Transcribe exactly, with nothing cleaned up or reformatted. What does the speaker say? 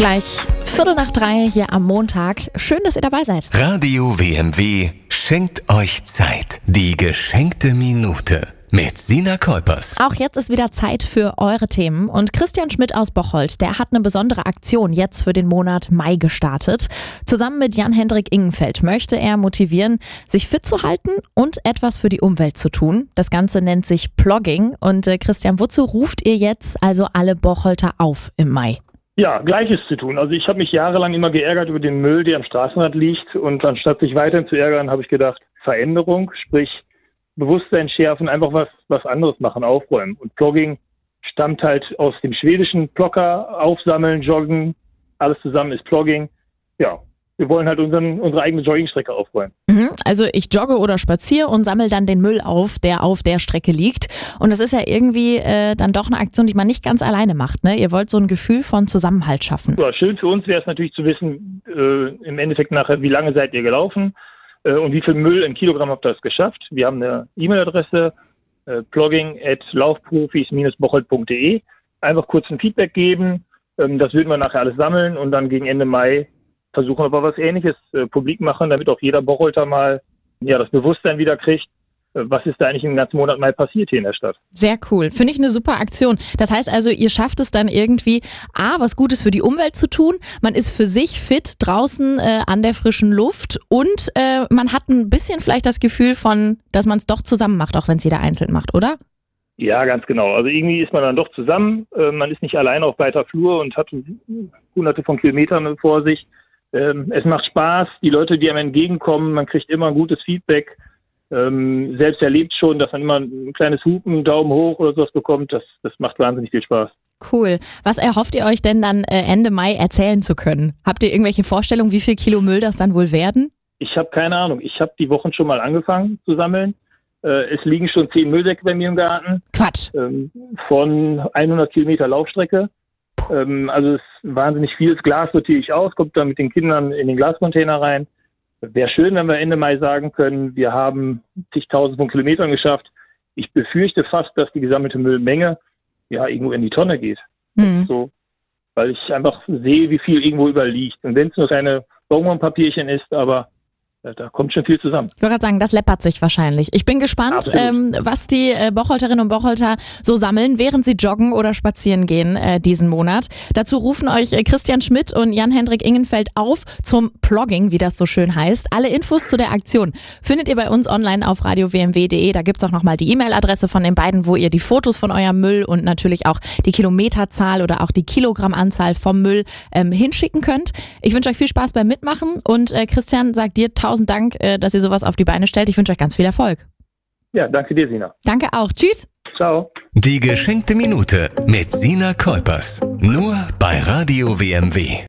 Gleich Viertel nach drei hier am Montag. Schön, dass ihr dabei seid. Radio W M W schenkt euch Zeit. Die geschenkte Minute mit Sina Kolpers. Auch jetzt ist wieder Zeit für eure Themen. Und Christian Schmidt aus Bocholt, der hat eine besondere Aktion jetzt für den Monat Mai gestartet. Zusammen mit Jan-Hendrik Ingenfeld möchte er motivieren, sich fit zu halten und etwas für die Umwelt zu tun. Das Ganze nennt sich Plogging. Und äh, Christian, wozu ruft ihr jetzt also alle Bocholter auf im Mai? Ja, Gleiches zu tun. Also ich habe mich jahrelang immer geärgert über den Müll, der am Straßenrand liegt. Und anstatt sich weiterhin zu ärgern, habe ich gedacht, Veränderung, sprich Bewusstsein schärfen, einfach was was anderes machen, aufräumen. Und Plogging stammt halt aus dem schwedischen Plocker, aufsammeln, joggen, alles zusammen ist Plogging. Ja, wir wollen halt unseren, unsere eigene Joggingstrecke aufräumen. Mhm, also ich jogge oder spaziere und sammle dann den Müll auf, der auf der Strecke liegt. Und das ist ja irgendwie äh, dann doch eine Aktion, die man nicht ganz alleine macht, ne? Ihr wollt so ein Gefühl von Zusammenhalt schaffen. Ja, schön für uns wäre es natürlich zu wissen, äh, im Endeffekt nachher, wie lange seid ihr gelaufen äh, und wie viel Müll in Kilogramm habt ihr es geschafft. Wir haben eine E-Mail-Adresse, äh, plogging at laufprofis Bindestrich bocholt punkt de. Einfach kurz ein Feedback geben. Ähm, das würden wir nachher alles sammeln und dann gegen Ende Mai versuchen aber was Ähnliches äh, publik machen, damit auch jeder Bocholter mal ja, das Bewusstsein wieder kriegt, äh, was ist da eigentlich im ganzen Monat mal passiert hier in der Stadt. Sehr cool. Finde ich eine super Aktion. Das heißt also, ihr schafft es dann irgendwie, A, was Gutes für die Umwelt zu tun, man ist für sich fit draußen äh, an der frischen Luft und äh, man hat ein bisschen vielleicht das Gefühl von, dass man es doch zusammen macht, auch wenn es jeder einzeln macht, oder? Ja, ganz genau. Also irgendwie ist man dann doch zusammen, äh, man ist nicht alleine auf weiter Flur und hat hunderte von Kilometern vor sich. Ähm, es macht Spaß, die Leute, die einem entgegenkommen, man kriegt immer ein gutes Feedback. Ähm, selbst erlebt schon, dass man immer ein kleines Hupen, Daumen hoch oder sowas bekommt. Das, das macht wahnsinnig viel Spaß. Cool. Was erhofft ihr euch denn dann äh, Ende Mai erzählen zu können? Habt ihr irgendwelche Vorstellungen, wie viel Kilo Müll das dann wohl werden? Ich habe keine Ahnung. Ich habe die Wochen schon mal angefangen zu sammeln. Äh, es liegen schon zehn Müllsäcke bei mir im Garten. Quatsch. Ähm, von hundert Kilometer Laufstrecke. Ähm, also es ist wahnsinnig viel. Das Glas sortiere ich aus, kommt dann mit den Kindern in den Glascontainer rein. Wäre schön, wenn wir Ende Mai sagen können, wir haben zigtausend von Kilometern geschafft. Ich befürchte fast, dass die gesammelte Müllmenge ja irgendwo in die Tonne geht. Mhm. So, weil ich einfach sehe, wie viel irgendwo überliegt. Und wenn es nur kleine Bonbonpapierchen ist, aber da kommt schon viel zusammen. Ich wollte gerade sagen, das läppert sich wahrscheinlich. Ich bin gespannt, ähm, was die äh, Bocholterinnen und Bocholter so sammeln, während sie joggen oder spazieren gehen äh, diesen Monat. Dazu rufen euch äh, Christian Schmidt und Jan-Hendrik Ingenfeld auf zum Plogging, wie das so schön heißt. Alle Infos zu der Aktion findet ihr bei uns online auf radio w m w punkt de. Da gibt es auch nochmal die E-Mail-Adresse von den beiden, wo ihr die Fotos von eurem Müll und natürlich auch die Kilometerzahl oder auch die Kilogrammanzahl vom Müll ähm, hinschicken könnt. Ich wünsche euch viel Spaß beim Mitmachen und äh, Christian sagt dir tausend Dank, dass ihr sowas auf die Beine stellt. Ich wünsche euch ganz viel Erfolg. Ja, danke dir, Sina. Danke auch. Tschüss. Ciao. Die geschenkte Minute mit Sina Kolpers. Nur bei Radio W M W.